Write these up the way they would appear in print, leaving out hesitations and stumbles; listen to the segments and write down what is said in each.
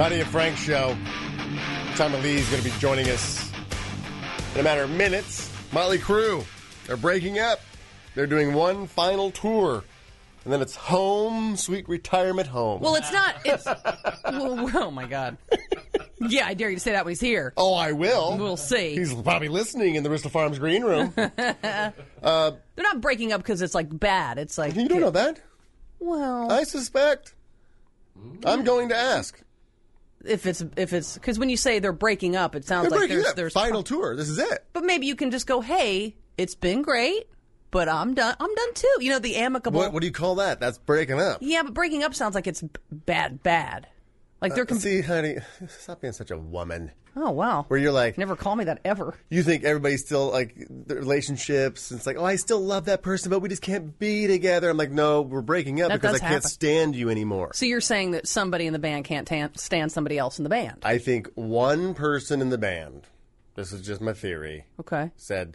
Bonnie and Frank Show. Tommy Lee is going to be joining us in a matter of minutes. Motley Crue are breaking up. They're doing one final tour. And then it's home, sweet retirement home. Well, it's not. It's, oh, my God. Yeah, I dare you to say that when he's here. Oh, I will. We'll see. He's probably listening in the Bristol Farms green room. They're not breaking up because it's, like, bad. It's like... You don't know that? Well... I suspect. I'm going to ask. If it's because when you say they're breaking up, it sounds They're like breaking up. there's Final tour. This is it. But maybe you can just go, hey, it's been great, but I'm done. I'm done too. You know, the amicable. What do you call that? That's breaking up. Yeah, but breaking up sounds like it's bad. Like they're see, honey, stop being such a woman. Oh wow. Where you're like, never call me that ever. You think everybody's still like the relationships? And it's like, oh, I still love that person, but we just can't be together. I'm like, no, we're breaking up because I can't stand you anymore. So you're saying that somebody in the band can't stand somebody else in the band? I think one person in the band, this is just my theory. Okay. Said,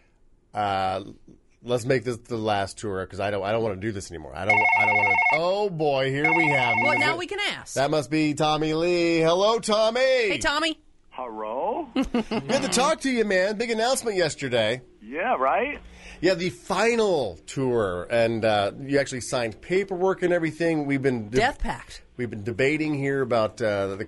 let's make this the last tour because I don't want to do this anymore. I don't want to. Oh boy, here we have. Well, now we can ask. That must be Tommy Lee. Hello, Tommy. Hey, Tommy. Hello? Good to talk to you, man. Big announcement yesterday. Yeah, right? Yeah, the final tour, and you actually signed paperwork and everything. We've been Death Pact. We've been debating here about the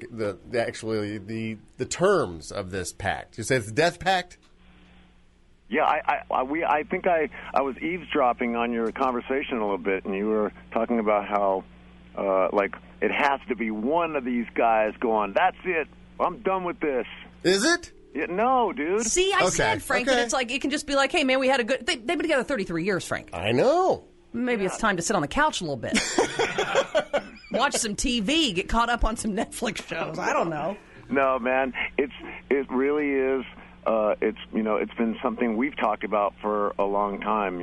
terms of this pact. You say it's the Death Pact? Yeah, I think I was eavesdropping on your conversation a little bit, and you were talking about how like it has to be one of these guys going, that's it. I'm done with this. Is it? Yeah, no, dude. See, I said, Frank, that it's like, it can just be like, hey, man, we had a good... They've been together 33 years, Frank. I know. Maybe it's time to sit on the couch a little bit. Watch some TV, get caught up on some Netflix shows. I don't know. No, man, it really is... it's been something we've talked about for a long time,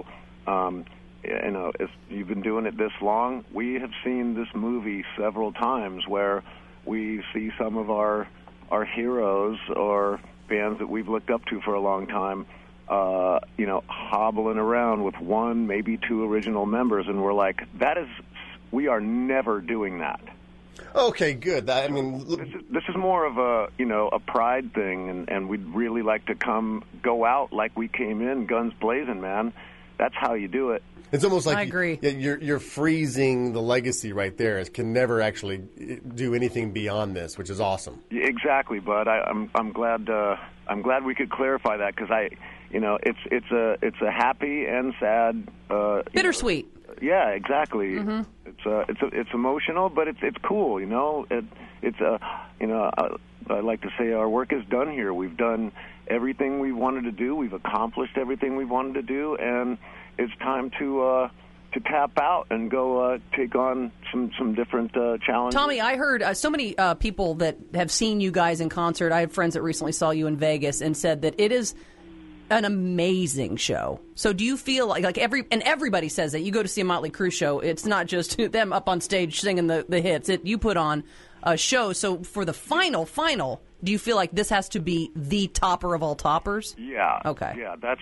if you've been doing it this long, we have seen this movie several times where we see some of our heroes or bands that we've looked up to for a long time, hobbling around with one, maybe two original members, and we're like, we are never doing that. Okay, good. This is more of a pride thing, and we'd really like to go out like we came in, guns blazing, man. That's how you do it. It's almost like I agree. You're freezing the legacy right there. It can never actually do anything beyond this, which is awesome. Exactly, bud. I'm glad we could clarify that because it's a happy and sad bittersweet. Yeah, exactly. Mm-hmm. It's emotional, but it's cool. I like to say our work is done here. We've done everything we wanted to do. We've accomplished everything we wanted to do, and it's time to tap out and go take on some different challenges. Tommy, I heard so many people that have seen you guys in concert. I have friends that recently saw you in Vegas and said that it is an amazing show. So do you feel like everybody says that you go to see a Motley Crue show, it's not just them up on stage singing the hits. You put on a show. So for the final, do you feel like this has to be the topper of all toppers? Yeah. Okay. Yeah, that's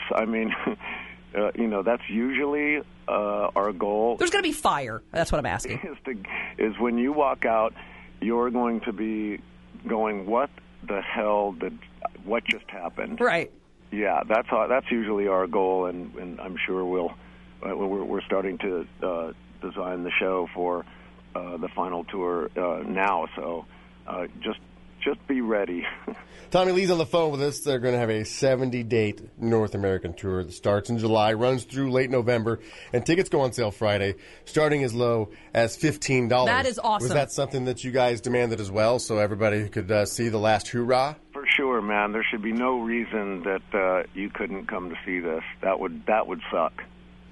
usually our goal. There's going to be fire. That's what I'm asking. Is when you walk out, you're going to be going, what the hell what just happened? Right. Yeah, that's usually our goal, and I'm sure we're starting to design the show for the final tour now. So just be ready. Tommy Lee's on the phone with us. They're going to have a 70-date North American tour that starts in July, runs through late November, and tickets go on sale Friday, starting as low as $15. That is awesome. Was that something that you guys demanded as well, so everybody could see the last hoorah? For sure, man. There should be no reason that you couldn't come to see this. That would suck.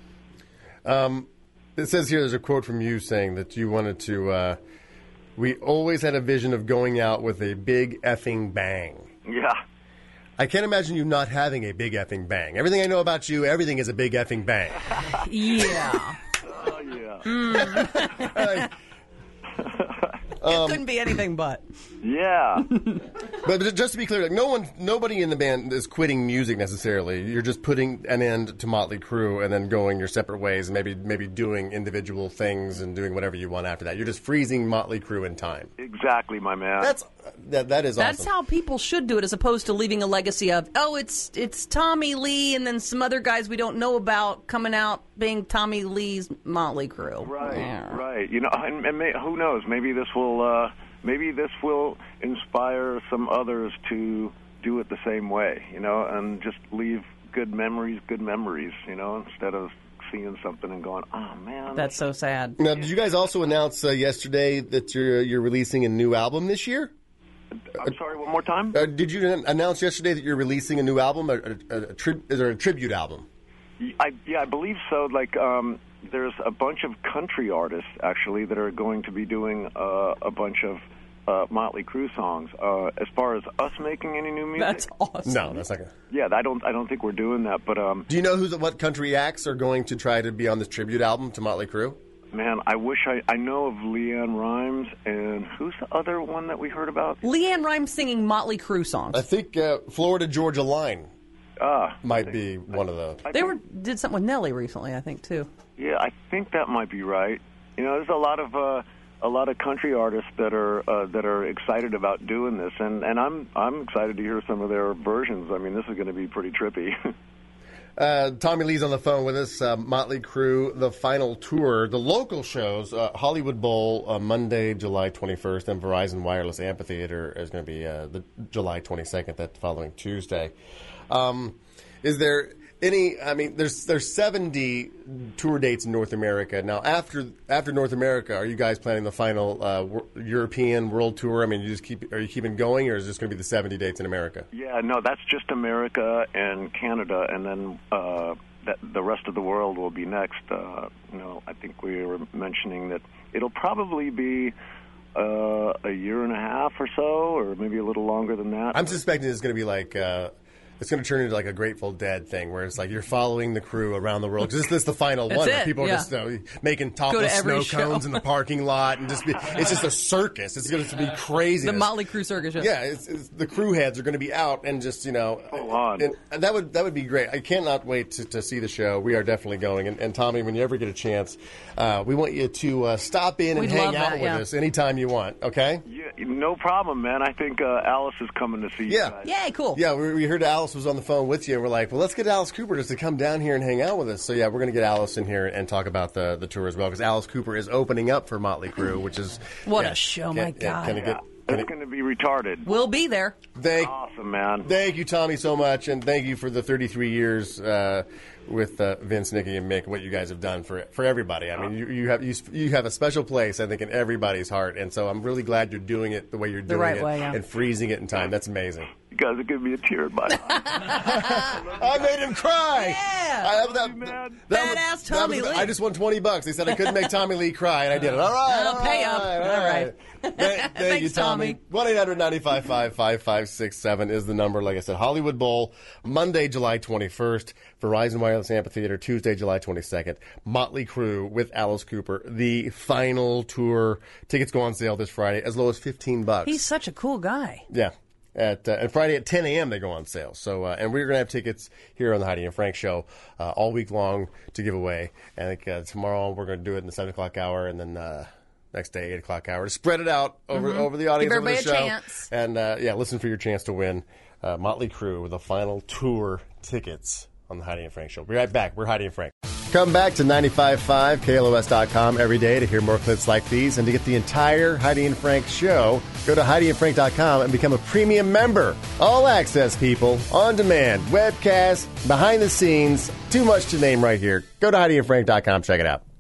It says here, there's a quote from you saying that you wanted to... we always had a vision of going out with a big effing bang. Yeah. I can't imagine you not having a big effing bang. Everything I know about you, everything is a big effing bang. Yeah. Oh, yeah. It couldn't be anything but. Yeah. But just to be clear, like, nobody in the band is quitting music necessarily. You're just putting an end to Motley Crue and then going your separate ways and maybe doing individual things and doing whatever you want after that. You're just freezing Motley Crue in time. Exactly, my man. That is awesome. That's how people should do it, as opposed to leaving a legacy of, it's Tommy Lee and then some other guys we don't know about coming out being Tommy Lee's Motley Crue. Right, Yeah. right. You know, and who knows? Maybe this will inspire some others to do it the same way. You know, and just leave good memories. You know, instead of seeing something and going, oh man, That's so sad. Now, did you guys also announce yesterday that you're releasing a new album this year? I'm sorry, one more time? Did you announce yesterday that you're releasing a new album? Is there a tribute album? I believe so. Like, there's a bunch of country artists, actually, that are going to be doing a bunch of Motley Crue songs. As far as us making any new music? That's awesome. No, that's not going to... Yeah, I don't think we're doing that, but... Do you know what country acts are going to try to be on this tribute album to Motley Crue? Man, I wish I know of Leanne Rimes, and who's the other one that we heard about? Leanne Rimes singing Motley Crue songs. I think Florida Georgia Line might be one of those. They did something with Nelly recently, I think, too. Yeah, I think that might be right. You know, there's a lot of country artists that are excited about doing this, and I'm excited to hear some of their versions. I mean, this is going to be pretty trippy. Tommy Lee's on the phone with us. Motley Crue, the final tour. The local shows, Hollywood Bowl, Monday, July 21st, and Verizon Wireless Amphitheater is going to be the July 22nd, that following Tuesday. Is there any, I mean, there's 70 tour dates in North America. Now, after North America, are you guys planning the final European world tour? I mean, are you keeping going, or is this going to be the 70 dates in America? Yeah, no, that's just America and Canada, and then the rest of the world will be next. I think we were mentioning that it'll probably be a year and a half or so, or maybe a little longer than that. I'm suspecting it's going to be like... it's going to turn into like a Grateful Dead thing, where it's like you're following the crew around the world. Because this is the final one. It. People are just making topless snow cones in the parking lot, and it's just a circus. It's going to be crazy. The Motley Crue circus. Yeah, it's the crew heads are going to be out and just full on. And that would be great. I cannot wait to see the show. We are definitely going. And Tommy, when you ever get a chance, we want you to stop in and hang out with us anytime you want. Okay? Yeah, no problem, man. I think Alice is coming to see you guys. Yay, cool. Yeah, we heard Alice was on the phone with you, and we're like, well, let's get Alice Cooper just to come down here and hang out with us. So, yeah, we're going to get Alice in here and talk about the tour as well, because Alice Cooper is opening up for Motley Crue, which is... What a show, my God. It's going to be retarded. We'll be there. Awesome, man. Thank you, Tommy, so much, and thank you for the 33 years with Vince, Nicky, and Mick, what you guys have done for everybody. I mean, you have a special place, I think, in everybody's heart, and so I'm really glad you're doing it the way you're doing it and freezing it in time. That's amazing. You guys are giving me a tear in my eye. I made him cry. Yeah. Badass Tommy Lee. I just won $20. They said I couldn't make Tommy Lee cry, and I did it. All right. I'll pay up. All right. Thank you, Tommy. 1-800-955-5567 is the number. Like I said, Hollywood Bowl, Monday, July 21st. Verizon Wireless Amphitheater, Tuesday, July 22nd. Motley Crue with Alice Cooper. The final tour. Tickets go on sale this Friday, as low as $15. He's such a cool guy. Yeah. And Friday at 10 a.m. they go on sale. So, and we're going to have tickets here on the Heidi and Frank Show all week long to give away. And I think tomorrow we're going to do it in the 7 o'clock hour, and then next day 8 o'clock hour to spread it out over the audience. Give everybody over the show. a chance. And listen for your chance to win Motley Crue with the final tour tickets on the Heidi and Frank Show. We'll be right back. We're Heidi and Frank. Come back to 95.5 KLOS.com every day to hear more clips like these, and to get the entire Heidi and Frank show, go to HeidiandFrank.com and become a premium member. All access, people, on demand, webcast, behind the scenes, too much to name right here. Go to HeidiandFrank.com, check it out.